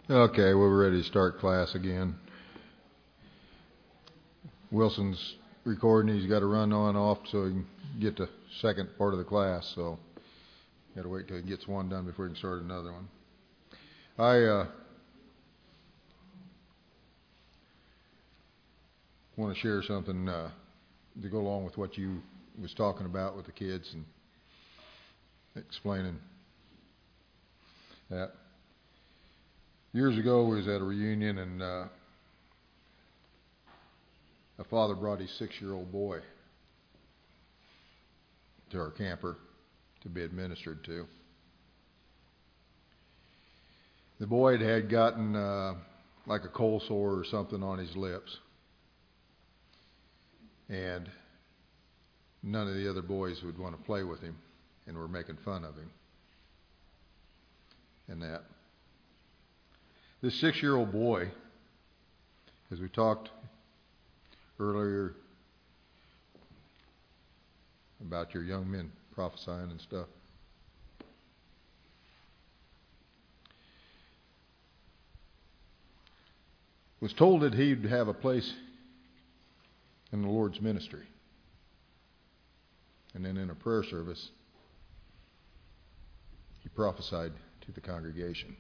Okay, well, we're ready to start class again. Wilson's recording. He's got to run on off so he can get the second part of the class. So, got to wait till he gets one done before he can start another one. I want to share something to go along with what you was talking about with the kids and explaining that. Years ago, we was at a reunion, and a father brought his 6-year-old boy to our camper to be administered to. The boy had gotten like a cold sore or something on his lips, and none of the other boys would want to play with him and were making fun of him and that. This 6-year-old boy, as we talked earlier about your young men prophesying and stuff, was told that he'd have a place in the Lord's ministry. And then in a prayer service, he prophesied to the congregation.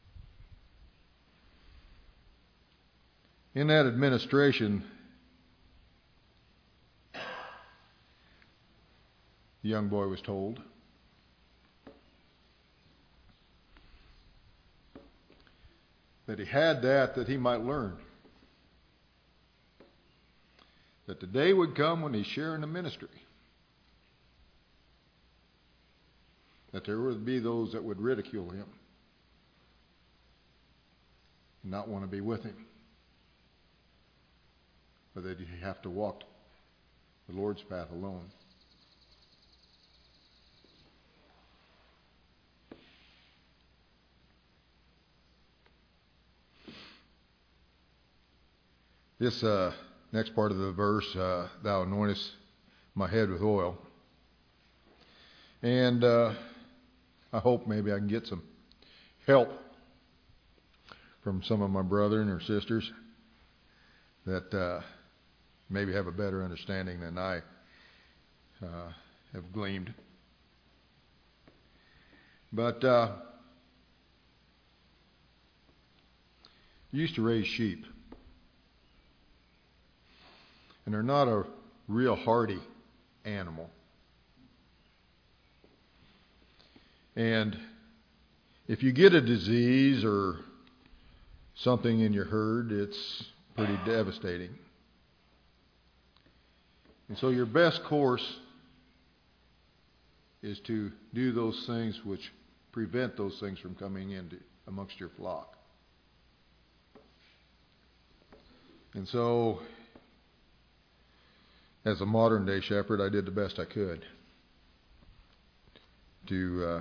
In that administration, the young boy was told that he had that he might learn. That the day would come when he's sharing the ministry, that there would be those that would ridicule him and not want to be with him, but that he'd have to walk the Lord's path alone. This next part of the verse, thou anointest my head with oil. And I hope maybe I can get some help from some of my brethren or sisters that maybe have a better understanding than I have gleaned. But used to raise sheep. And they're not a real hardy animal. And if you get a disease or something in your herd, it's pretty devastating. And so your best course is to do those things which prevent those things from coming into amongst your flock. And so, as a modern day shepherd, I did the best I could to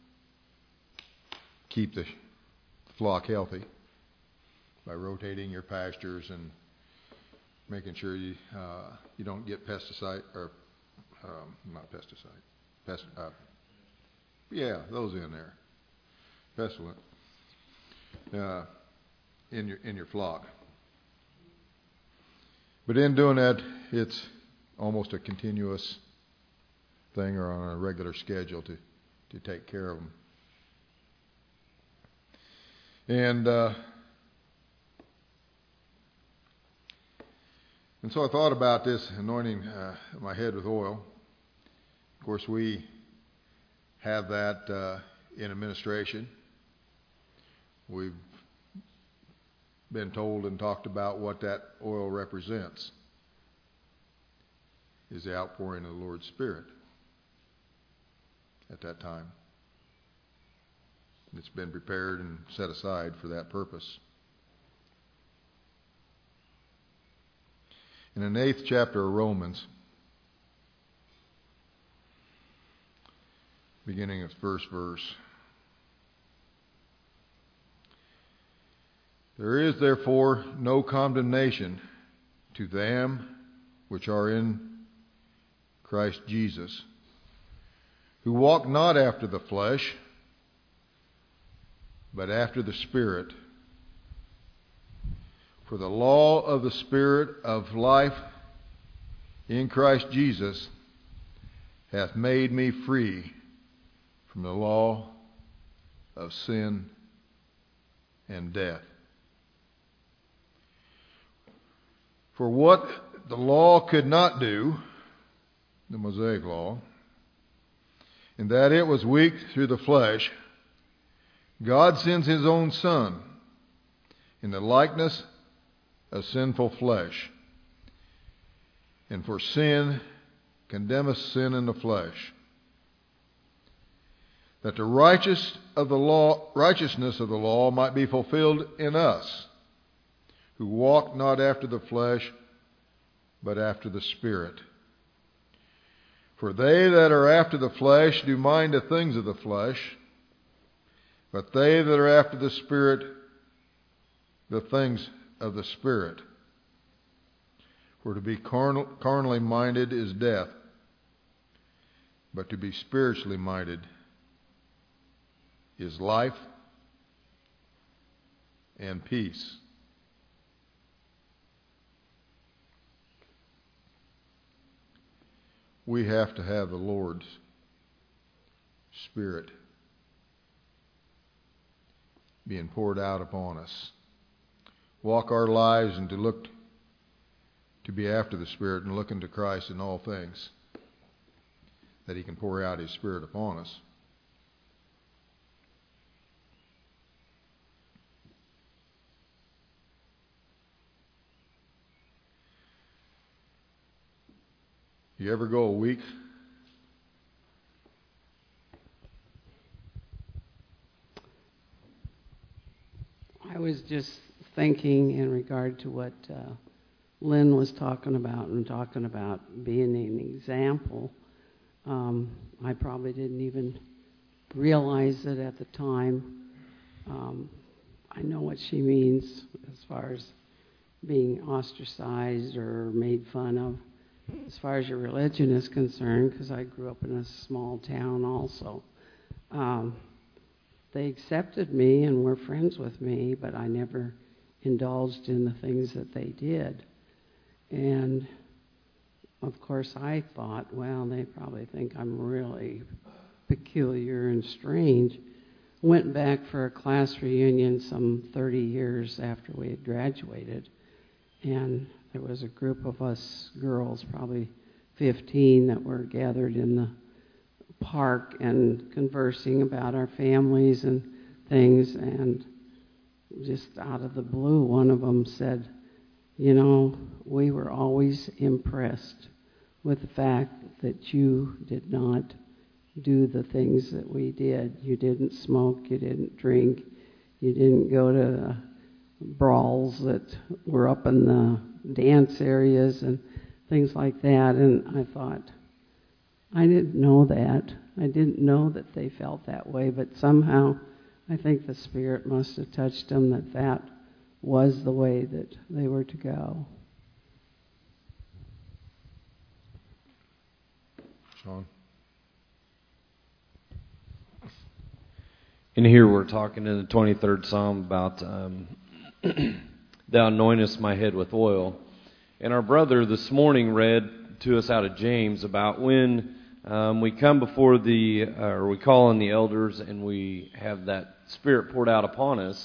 keep the flock healthy by rotating your pastures and making sure you don't get pesticide or not pesticide. Those in there, pestilent in your flock. But in doing that, it's almost a continuous thing or on a regular schedule to take care of them. And so I thought about this anointing my head with oil. Of course, we have that in administration. We've been told and talked about what that oil represents. Is the outpouring of the Lord's Spirit at that time. It's been prepared and set aside for that purpose. In the 8th chapter of Romans, beginning of the first verse, there is therefore no condemnation to them which are in Christ Jesus, who walk not after the flesh, but after the Spirit. For the law of the Spirit of life in Christ Jesus hath made me free from the law of sin and death. For what the law could not do, the Mosaic law, in that it was weak through the flesh, God sends His own Son in the likeness of sinful flesh, and for sin condemneth sin in the flesh, that the righteousness of the law might be fulfilled in us, who walk not after the flesh, but after the Spirit. For they that are after the flesh do mind the things of the flesh, but they that are after the Spirit, the things of the Spirit. For to be carnally minded is death, but to be spiritually minded is life and peace. We have to have the Lord's Spirit being poured out upon us. Walk our lives and to be after the Spirit and look into Christ in all things, that He can pour out His Spirit upon us. You ever go a week I was just thinking in regard to what Lynn was talking about being an example. I probably didn't even realize it at the time. I know what she means as far as being ostracized or made fun of. As far as your religion is concerned, because I grew up in a small town also, they accepted me and were friends with me, but I never indulged in the things that they did. And, of course, I thought, well, they probably think I'm really peculiar and strange. Went back for a class reunion some 30 years after we had graduated, and there was a group of us girls, probably 15, that were gathered in the park and conversing about our families and things. And just out of the blue, one of them said, you know, we were always impressed with the fact that you did not do the things that we did. You didn't smoke, you didn't drink, you didn't go to brawls that were up in the dance areas and things like that. And I thought, I didn't know that. I didn't know that they felt that way, but somehow I think the Spirit must have touched them that was the way that they were to go. Sean? In here we're talking in the 23rd Psalm about Thou anointest my head with oil. And our brother this morning read to us out of James about when we come before or we call on the elders and we have that Spirit poured out upon us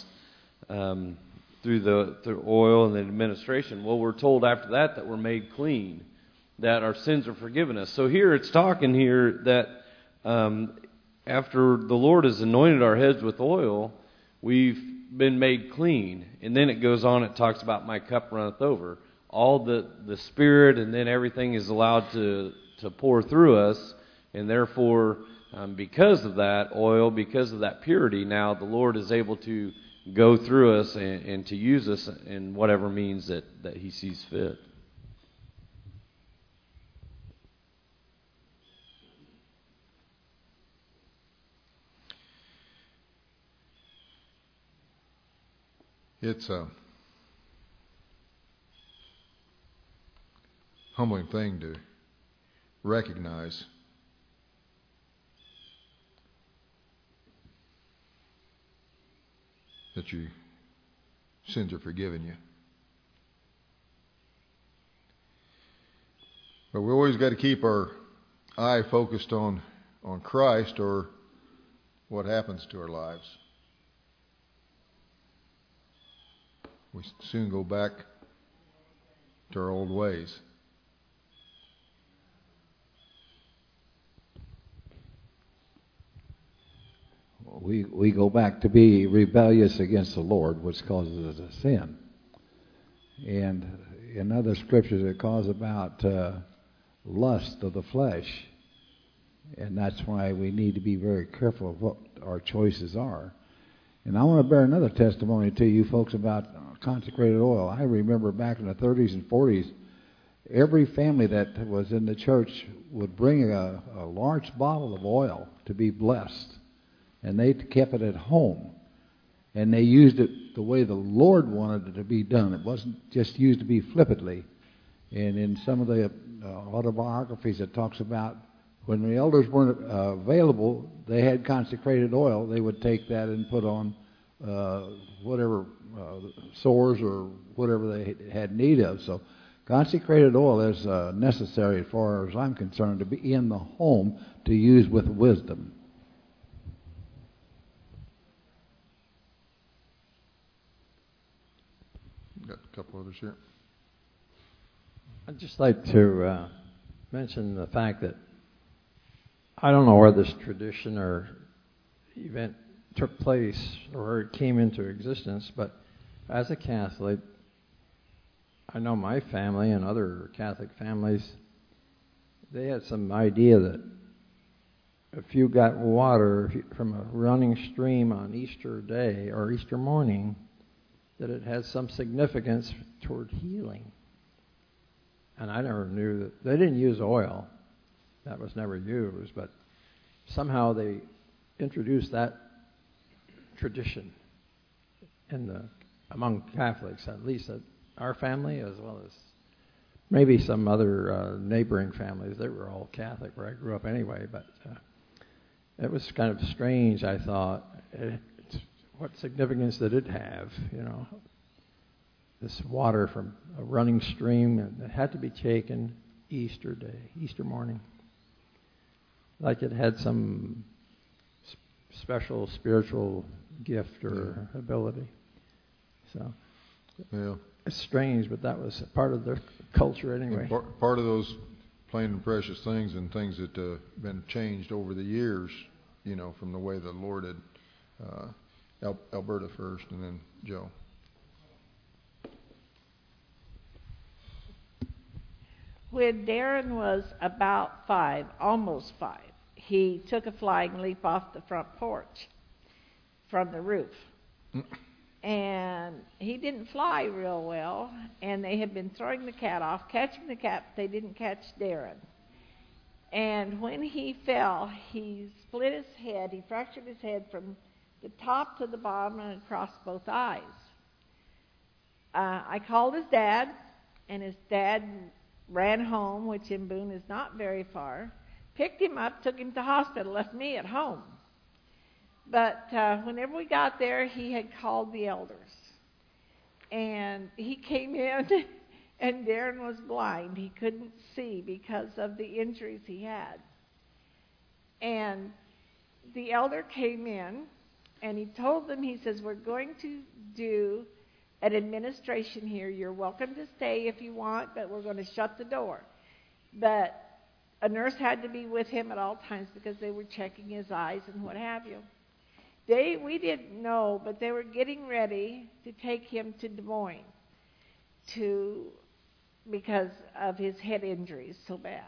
through oil and the administration. Well, we're told after that we're made clean, that our sins are forgiven us. So here it's talking here that after the Lord has anointed our heads with oil, we've been made clean. And then it goes on, it talks about my cup runneth over. All the Spirit and then everything is allowed to pour through us. And therefore, because of that oil, because of that purity, now the Lord is able to go through us and to use us in whatever means that He sees fit. It's a humbling thing to recognize that your sins are forgiven you. But we always got to keep our eye focused on Christ, or what happens to our lives. We soon go back to our old ways. We go back to be rebellious against the Lord, which causes us to sin. And in other scriptures it calls about lust of the flesh. And that's why we need to be very careful of what our choices are. And I want to bear another testimony to you folks about consecrated oil. I remember back in the 30s and 40s, every family that was in the church would bring a large bottle of oil to be blessed. And they kept it at home. And they used it the way the Lord wanted it to be done. It wasn't just used to be flippantly. And in some of the autobiographies, it talks about when the elders weren't available, they had consecrated oil. They would take that and put on whatever sores or whatever they had need of. So consecrated oil is necessary, as far as I'm concerned, to be in the home to use with wisdom. Got a couple others here. I'd just like to mention the fact that I don't know where this tradition or event took place or where it came into existence, but as a Catholic, I know my family and other Catholic families, they had some idea that if you got water from a running stream on Easter Day or Easter morning, that it had some significance toward healing. And I never knew that. They didn't use oil. That was never used, but somehow they introduced that tradition among Catholics, at least at our family, as well as maybe some other neighboring families. They were all Catholic where I grew up anyway, but it was kind of strange, I thought. What significance did it have, this water from a running stream, and it had to be taken Easter Day, Easter morning. Like it had some special spiritual gift or ability. So it's strange, but that was part of their culture anyway. Part of those plain and precious things and things that been changed over the years, from the way the Lord had Alberta first and then Joe. When Darren was about 5, almost 5, he took a flying leap off the front porch from the roof. And he didn't fly real well, and they had been throwing the cat off, catching the cat, but they didn't catch Darren. And when he fell, he split his head. He fractured his head from the top to the bottom and across both eyes. I called his dad, and his dad ran home, which in Boone is not very far, picked him up, took him to hospital, left me at home. But whenever we got there, he had called the elders. And he came in, and Darren was blind. He couldn't see because of the injuries he had. And the elder came in, and he told them, he says, we're going to do an administration here. You're welcome to stay if you want, but we're going to shut the door. But a nurse had to be with him at all times because they were checking his eyes and what have you. We didn't know, but they were getting ready to take him to Des Moines because of his head injuries so bad.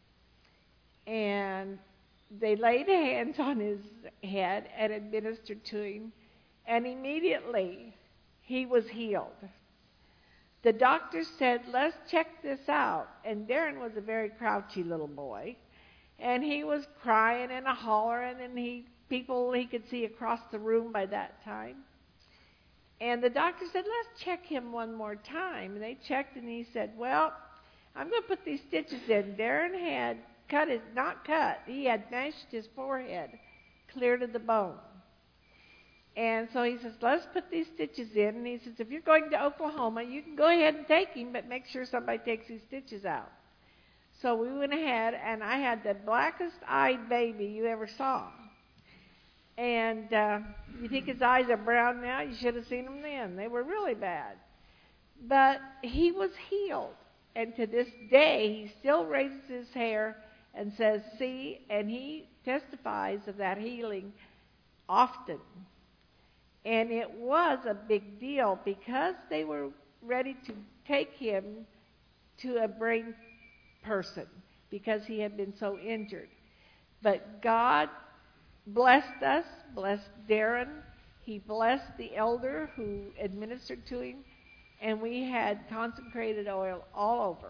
And they laid hands on his head and administered to him, and immediately he was healed. The doctor said, let's check this out. And Darren was a very grouchy little boy, and he was crying and a hollering, and people he could see across the room by that time. And the doctor said, let's check him one more time. And they checked, and he said, well, I'm going to put these stitches in. Darren had he had mashed his forehead clear to the bone. And so he says, let's put these stitches in. And he says, if you're going to Oklahoma, you can go ahead and take him, but make sure somebody takes these stitches out. So we went ahead, and I had the blackest-eyed baby you ever saw. And you think his eyes are brown now? You should have seen them then. They were really bad. But he was healed. And to this day, he still raises his hair and says, see, and he testifies of that healing often. And it was a big deal because they were ready to take him to a brain person because he had been so injured. But God blessed us, blessed Darren. He blessed the elder who administered to him, and we had consecrated oil all over.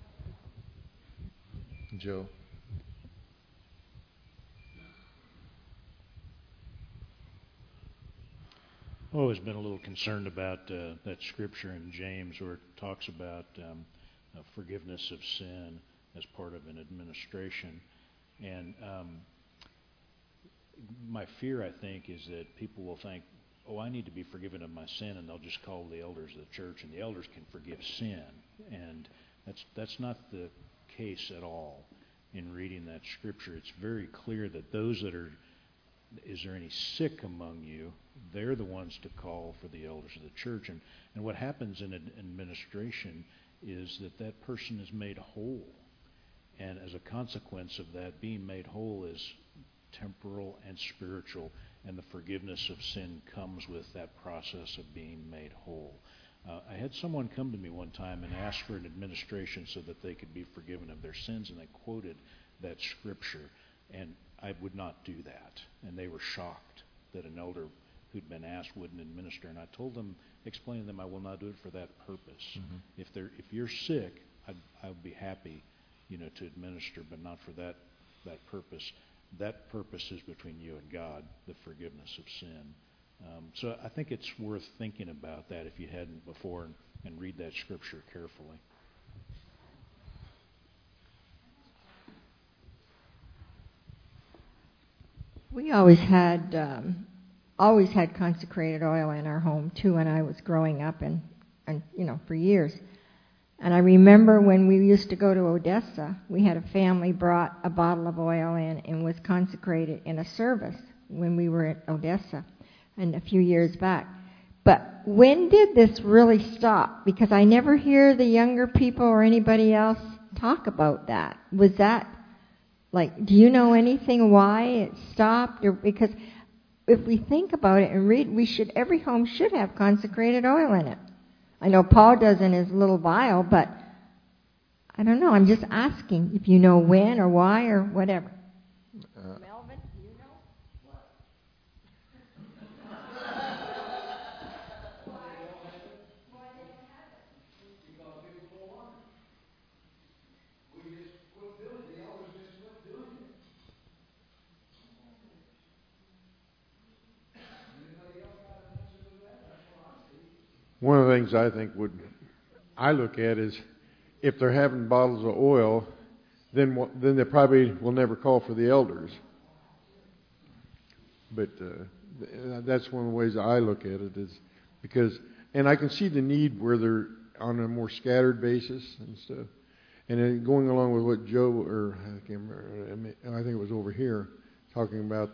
Joe? I've always been a little concerned about that scripture in James where it talks about forgiveness of sin as part of an administration. And my fear, I think, is that people will think, oh, I need to be forgiven of my sin, and they'll just call the elders of the church, and the elders can forgive sin. And that's not the case at all in reading that scripture. It's very clear that those that are, is there any sick among you, they're the ones to call for the elders of the church. And what happens in an administration is that person is made whole. And as a consequence of that, being made whole is temporal and spiritual, and the forgiveness of sin comes with that process of being made whole. I had someone come to me one time and ask for an administration so that they could be forgiven of their sins, and they quoted that scripture, and I would not do that. And they were shocked that an elder who'd been asked wouldn't administer. And I told them, explained to them, I will not do it for that purpose. Mm-hmm. If you're sick, I would be happy, to administer, but not for that purpose. That purpose is between you and God, the forgiveness of sin. So I think it's worth thinking about that if you hadn't before, and read that scripture carefully. We always had consecrated oil in our home too when I was growing up, and for years. And I remember when we used to go to Odessa, we had a family brought a bottle of oil in and was consecrated in a service when we were at Odessa, and a few years back. But when did this really stop? Because I never hear the younger people or anybody else talk about that. Was that, do you know anything why it stopped? Or because if we think about it and read, every home should have consecrated oil in it. I know Paul does in his little vial, but I don't know. I'm just asking if you know when or why or whatever. Melvin, do you know? One of the things I look at is if they're having bottles of oil, then they probably will never call for the elders. But that's one of the ways I look at it is because, and I can see the need where they're on a more scattered basis and stuff. And then going along with what Joe, or I can't remember, I think it was over here, talking about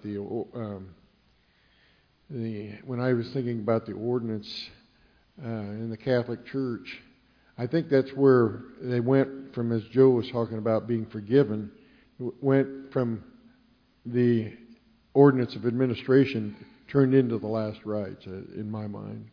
when I was thinking about the ordinance in the Catholic Church, I think that's where they went from, as Joe was talking about being forgiven, went from the ordinance of administration turned into the last rites, in my mind.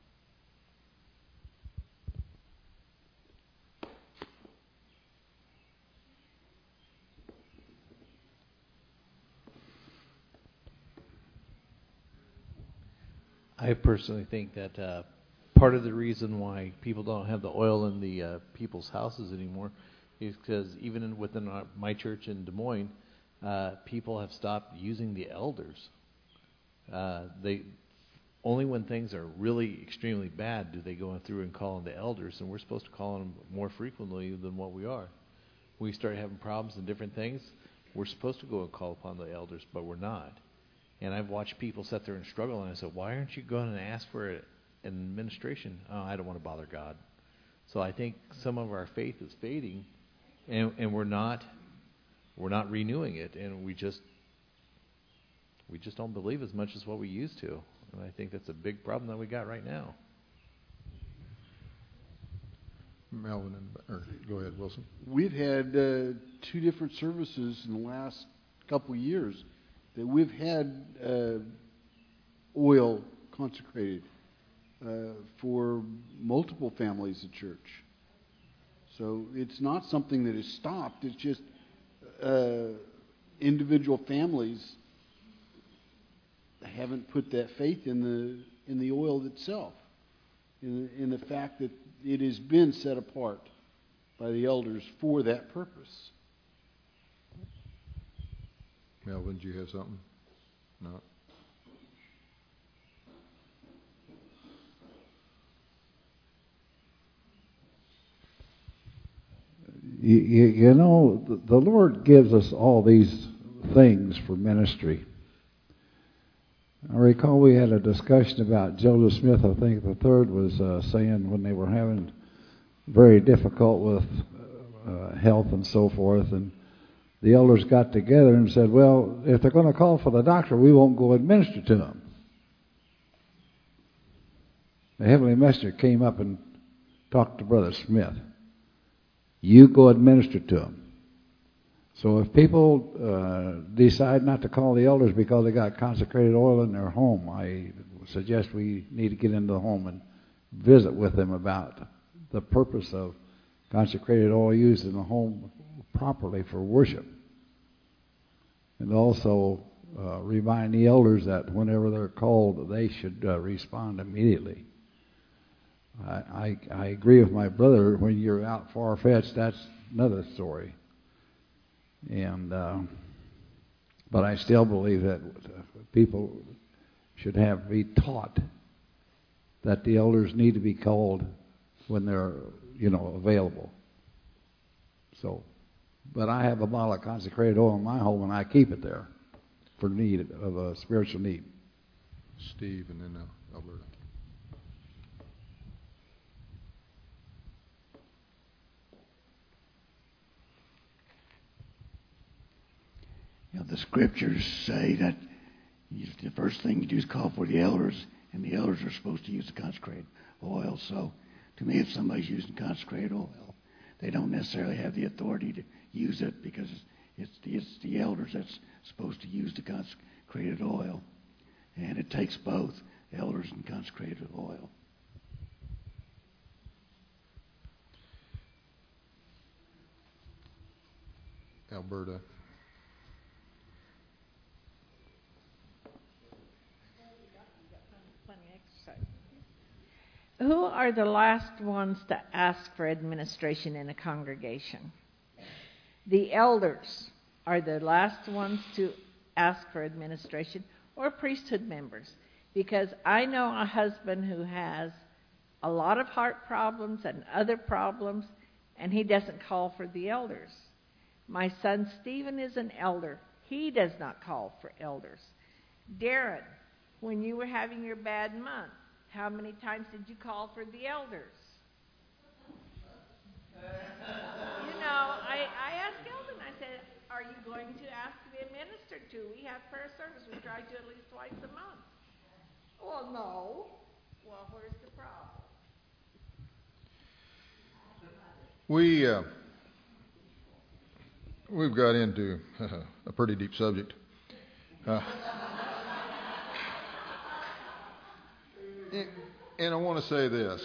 I personally think that part of the reason why people don't have the oil in the people's houses anymore is because even within my church in Des Moines, people have stopped using the elders. They only when things are really extremely bad do they go through and call on the elders, and we're supposed to call on them more frequently than what we are. We start having problems and different things, we're supposed to go and call upon the elders, but we're not. And I've watched people sit there and struggle, and I said, why aren't you going and ask for an administration? Oh, I don't want to bother God. So I think some of our faith is fading and we're not renewing it, and we just don't believe as much as what we used to. And I think that's a big problem that we got right now. Melvin, go ahead, Wilson. We've had 2 different services in the last couple of years that we've had oil consecrated for multiple families at church. So it's not something that is stopped. It's just individual families haven't put that faith in the oil itself, in the fact that it has been set apart by the elders for that purpose. Melvin, do you have something? No. You know, the Lord gives us all these things for ministry. I recall we had a discussion about Joseph Smith, I think the third was saying when they were having very difficult with health and so forth, and the elders got together and said, well, if they're going to call for the doctor, we won't go administer to them. The heavenly messenger came up and talked to Brother Smith. You go administer to them. So if people decide not to call the elders because they got consecrated oil in their home, I suggest we need to get into the home and visit with them about the purpose of consecrated oil used in the home properly for worship. And also remind the elders that whenever they're called, they should respond immediately. I agree with my brother. When you're out far-fetched, that's another story. And but I still believe that people should be taught that the elders need to be called when they're available. So, but I have a bottle of consecrated oil in my home, and I keep it there for need of a spiritual need. Steve, and then Alberta. The scriptures say that the first thing you do is call for the elders, and the elders are supposed to use the consecrated oil. So, to me, if somebody's using consecrated oil, they don't necessarily have the authority to use it because it's the elders that's supposed to use the consecrated oil. And it takes both elders and consecrated oil. Alberta. Who are the last ones to ask for administration in a congregation? The elders are the last ones to ask for administration, or priesthood members. Because I know a husband who has a lot of heart problems and other problems, and he doesn't call for the elders. My son Stephen is an elder. He does not call for elders. Darren, when you were having your bad month, how many times did you call for the elders? I asked Eldon, I said, are you going to ask to be administered to? We have prayer service. We try to at least twice a month. Well, no. Well, where's the problem? We've got into a pretty deep subject. And I want to say this.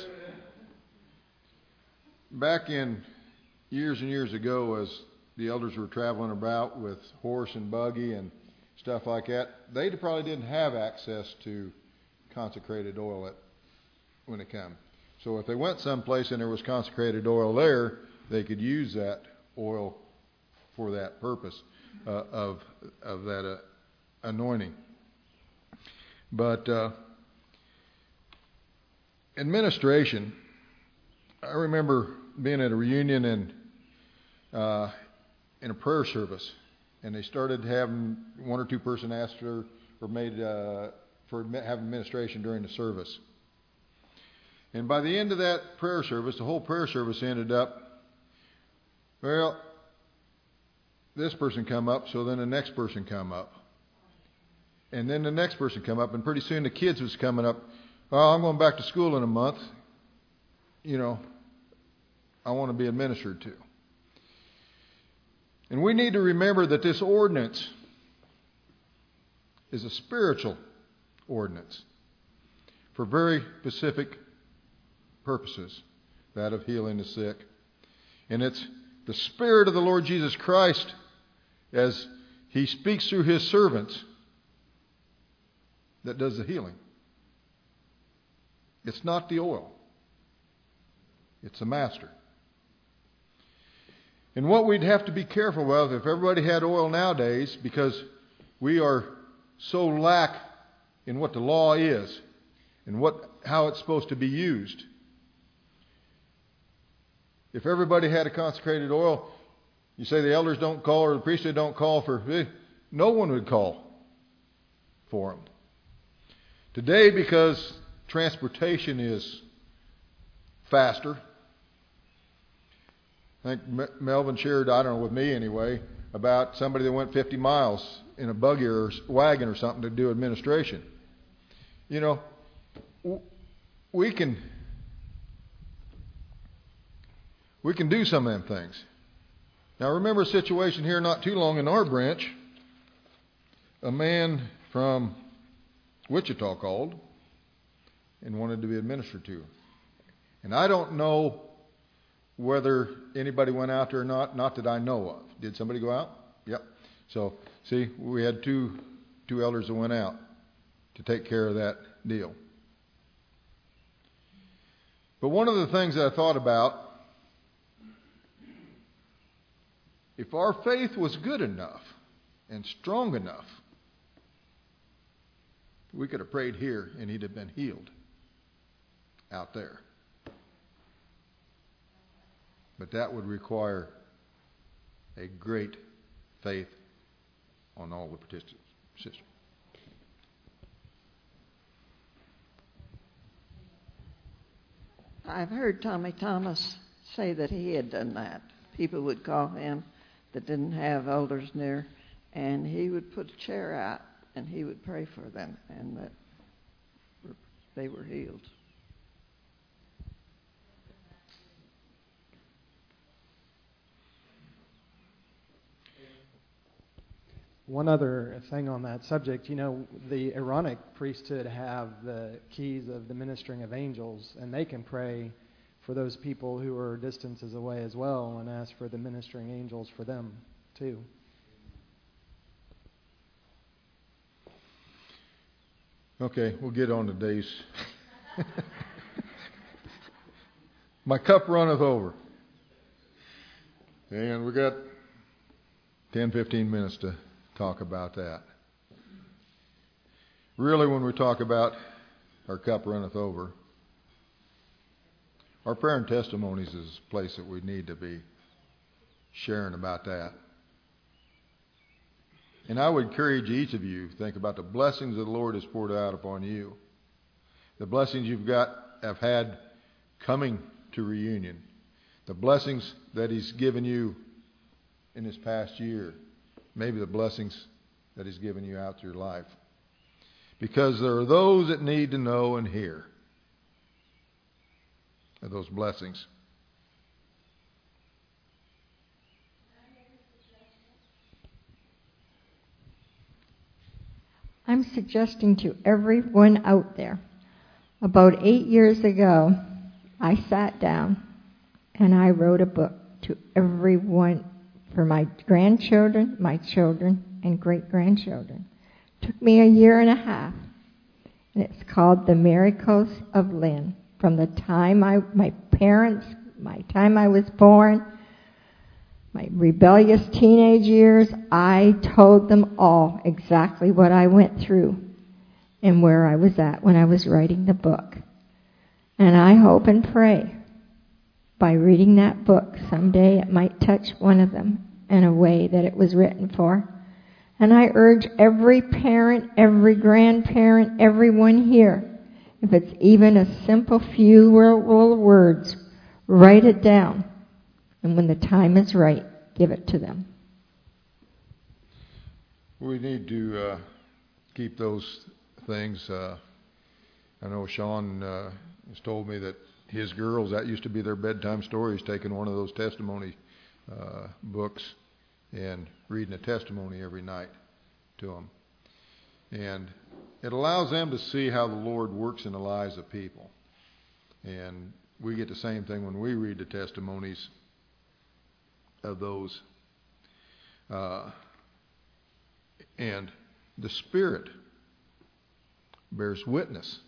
Back in years and years ago, as the elders were traveling about with horse and buggy and stuff like that, they probably didn't have access to consecrated oil when it came. So if they went someplace and there was consecrated oil there, they could use that oil for that purpose of that anointing. But administration, I remember being at a reunion and in a prayer service, and they started having one or two person asked for having administration during the service. And by the end of that prayer service, the whole prayer service ended up, well, this person come up, so then the next person come up. And then the next person come up, and pretty soon the kids was coming up. Oh, I'm going back to school in a month. I want to be administered to. And we need to remember that this ordinance is a spiritual ordinance for very specific purposes, that of healing the sick. And it's the Spirit of the Lord Jesus Christ, as He speaks through His servants, that does the healing. It's not the oil. It's the Master. And what we'd have to be careful of, if everybody had oil nowadays, because we are so lax in what the law is and how it's supposed to be used. If everybody had a consecrated oil, you say the elders don't call or the priesthood don't call for, no one would call for them. Today, because transportation is faster, I think Melvin shared, I don't know, with me anyway, about somebody that went 50 miles in a buggy or wagon or something to do administration. We can do some of them things. Now remember a situation here not too long in our branch. A man from Wichita called and wanted to be administered to. And I don't know whether anybody went out there or not that I know of. Did somebody go out? Yep. So, see, we had two elders that went out to take care of that deal. But one of the things that I thought about, if our faith was good enough and strong enough, we could have prayed here and he'd have been healed out there. But that would require a great faith on all the participants. I've heard Tommy Thomas say that he had done that. People would call him that didn't have elders near, and he would put a chair out and he would pray for them, and that they were healed. One other thing on that subject, the Aaronic priesthood have the keys of the ministering of angels, and they can pray for those people who are distances away as well and ask for the ministering angels for them too. Okay, we'll get on to days. My cup runneth over. And we got 10, 15 minutes to talk about that. Really, when we talk about our cup runneth over, our prayer and testimonies is a place that we need to be sharing about that. And I would encourage each of you to think about the blessings that the Lord has poured out upon you. The blessings have had coming to reunion. The blessings that He's given you in this past year. Maybe the blessings that He's given you out through life. Because there are those that need to know and hear of those blessings. I'm suggesting to everyone out there, about 8 years ago, I sat down and I wrote a book to everyone, for my grandchildren, my children, and great-grandchildren. It took me 1.5 years, and it's called The Miracles of Lynn. From the time my time I was born, my rebellious teenage years, I told them all exactly what I went through and where I was at when I was writing the book. And I hope and pray by reading that book someday it might touch one of them in a way that it was written for. And I urge every parent, every grandparent, everyone here, if it's even a simple few words, write it down. And when the time is right, give it to them. We need to keep those things. I know Sean has told me that his girls, that used to be their bedtime stories, taking one of those testimony books and reading a testimony every night to them. And it allows them to see how the Lord works in the lives of people. And we get the same thing when we read the testimonies of those. And the Spirit bears witness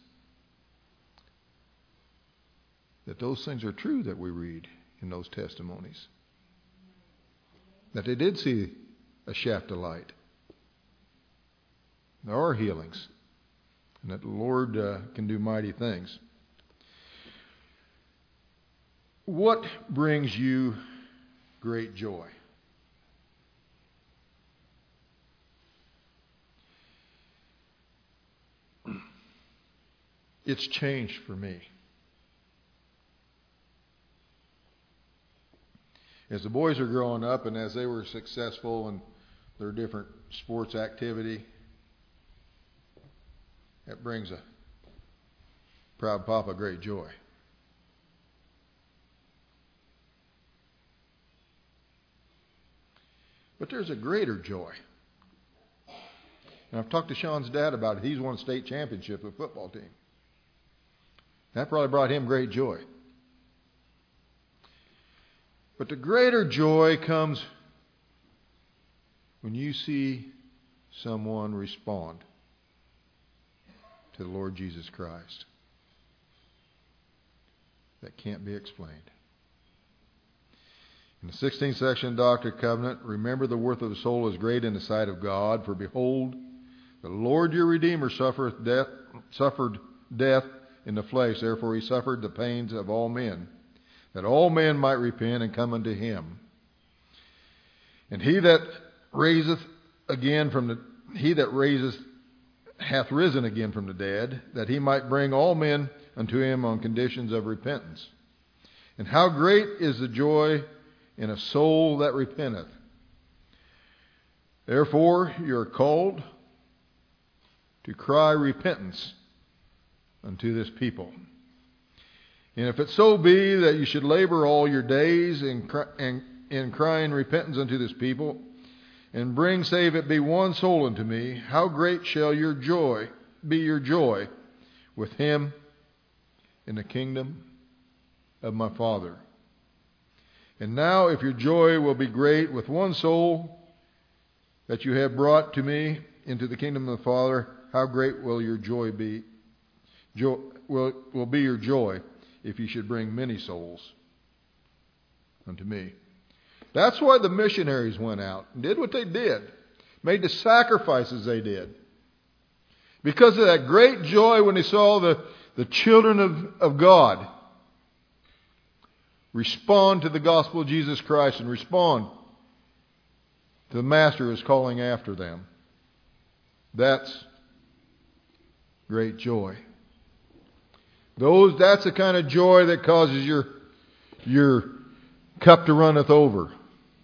that those things are true that we read in those testimonies. That they did see a shaft of light. There are healings. And that the Lord can do mighty things. What brings you great joy? It's changed for me. As the boys are growing up and as they were successful in their different sports activity, that brings a proud papa great joy. But there's a greater joy. And I've talked to Sean's dad about it. He's won state championship with a football team. That probably brought him great joy. But the greater joy comes when you see someone respond to the Lord Jesus Christ. That can't be explained. In the 16th section of Doctrine and Covenant, remember the worth of the soul is great in the sight of God, for behold, the Lord your Redeemer suffered death in the flesh, therefore he suffered the pains of all men, that all men might repent and come unto him. And he that hath risen again from the dead, that he might bring all men unto him on conditions of repentance. And how great is the joy in a soul that repenteth. Therefore you are called to cry repentance unto this people. And if it so be that you should labor all your days in crying repentance unto this people, and bring, save it be one soul unto me, how great shall your joy with him in the kingdom of my Father. And now, if your joy will be great with one soul that you have brought to me into the kingdom of the Father, how great will your joy be? Will be your joy if you should bring many souls unto me. That's why the missionaries went out and did what they did, made the sacrifices they did. Because of that great joy when they saw the children of God respond to the gospel of Jesus Christ and respond to the Master who is calling after them. That's great joy. That's the kind of joy that causes your cup to runneth over.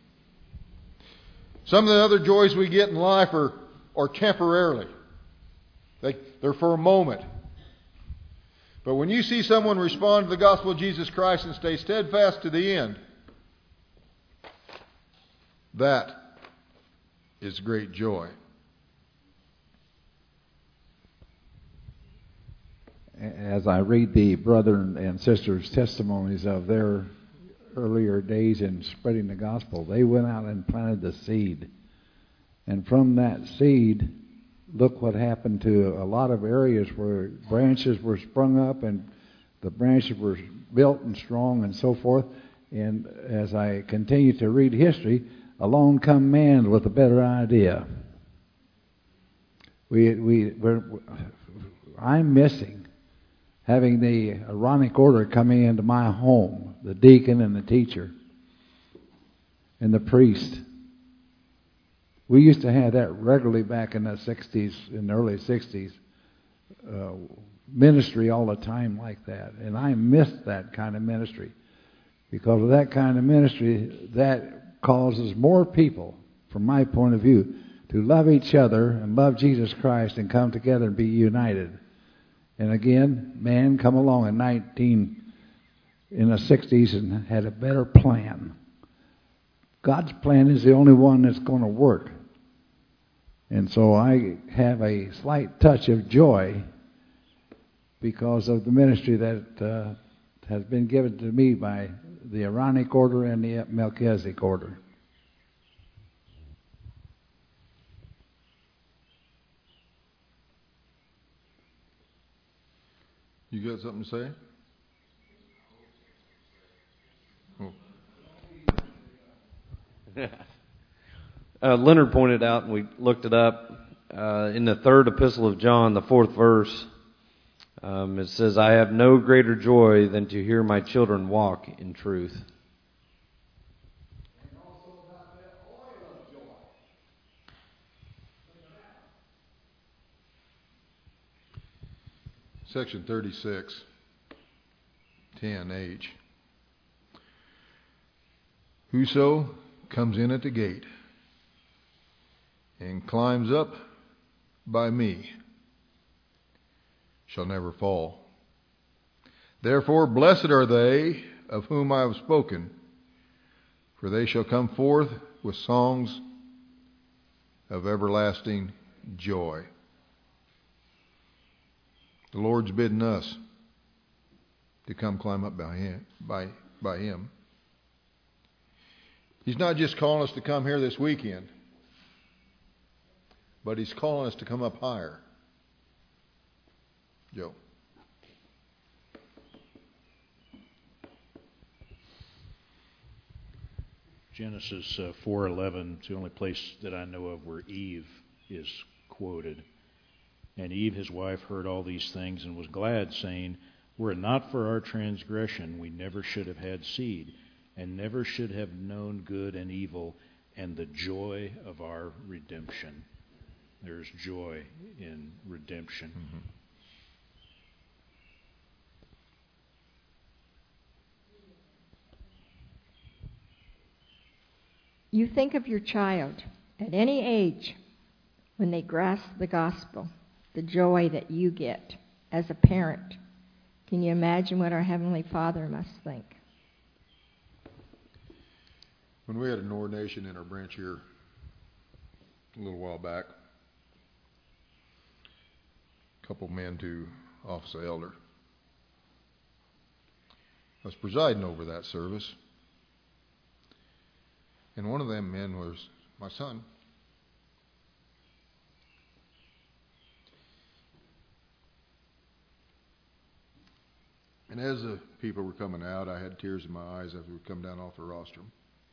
Some of the other joys we get in life are temporarily. They're for a moment. But when you see someone respond to the gospel of Jesus Christ and stay steadfast to the end, that is great joy. As I read the brother and sisters' testimonies of their earlier days in spreading the gospel, they went out and planted the seed. And from that seed, look what happened to a lot of areas where branches were sprung up and the branches were built and strong and so forth. And as I continue to read history, along come man with a better idea. I'm missing having the Aaronic order coming into my home, the deacon and the teacher and the priest. We used to have that regularly back in the 60s, in the early 60s, ministry all the time like that. And I missed that kind of ministry. Because of that kind of ministry, that causes more people, from my point of view, to love each other and love Jesus Christ and come together and be united. And again, man come along in the 60s and had a better plan. God's plan is the only one that's going to work. And so I have a slight touch of joy because of the ministry that has been given to me by the Aaronic order and the Melchizedek order. You got something to say? Leonard pointed out, and we looked it up, in the third epistle of John, the 4th verse, it says, I have no greater joy than to hear my children walk in truth. Section 36, 10H. Whoso comes in at the gate and climbs up by me shall never fall. Therefore, blessed are they of whom I have spoken, for they shall come forth with songs of everlasting joy. The Lord's bidding us to come climb up by Him. He's not just calling us to come here this weekend, but He's calling us to come up higher. Joe. Genesis 4:11 is the only place that I know of where Eve is quoted. And Eve, his wife, heard all these things and was glad, saying, were it not for our transgression, we never should have had seed, and never should have known good and evil, and the joy of our redemption. There's joy in redemption. Mm-hmm. You think of your child at any age when they grasp the gospel, the joy that you get as a parent. Can you imagine what our Heavenly Father must think? When we had an ordination in our branch here a little while back, a couple men to office of elder. I was presiding over that service, and one of them men was my son. And as the people were coming out, I had tears in my eyes as we would come down off the rostrum.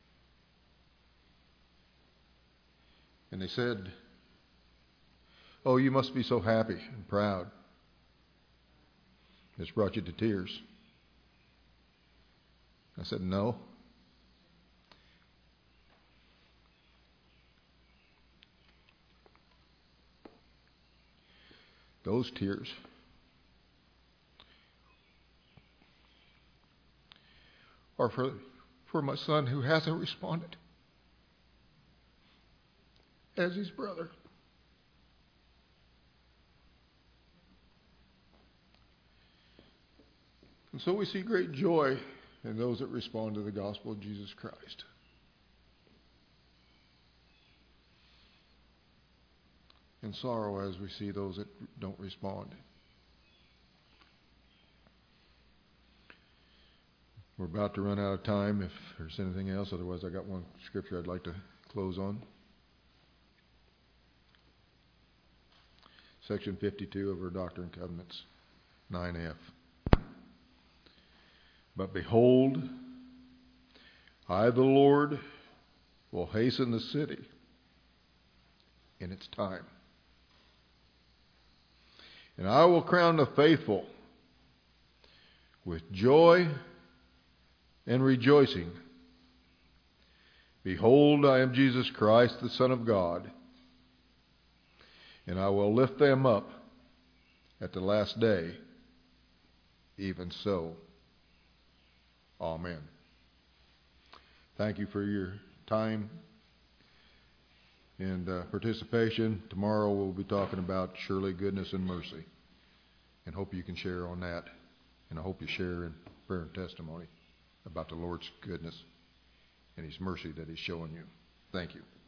And they said, oh, you must be so happy and proud. It's brought you to tears. I said, no. Those tears are for my son who hasn't responded as his brother. And so we see great joy in those that respond to the gospel of Jesus Christ. And sorrow as we see those that don't respond. We're about to run out of time if there's anything else. Otherwise, I got one scripture I'd like to close on. Section 52 of our Doctrine and Covenants, 9F. But behold, I, the Lord, will hasten the city in its time. And I will crown the faithful with joy and rejoicing. Behold, I am Jesus Christ, the Son of God, and I will lift them up at the last day, even so. Amen. Thank you for your time. and participation. Tomorrow we'll be talking about surely goodness and mercy, and hope you can share on that. And I hope you share in prayer and testimony about the Lord's goodness and His mercy that He's showing you. Thank you.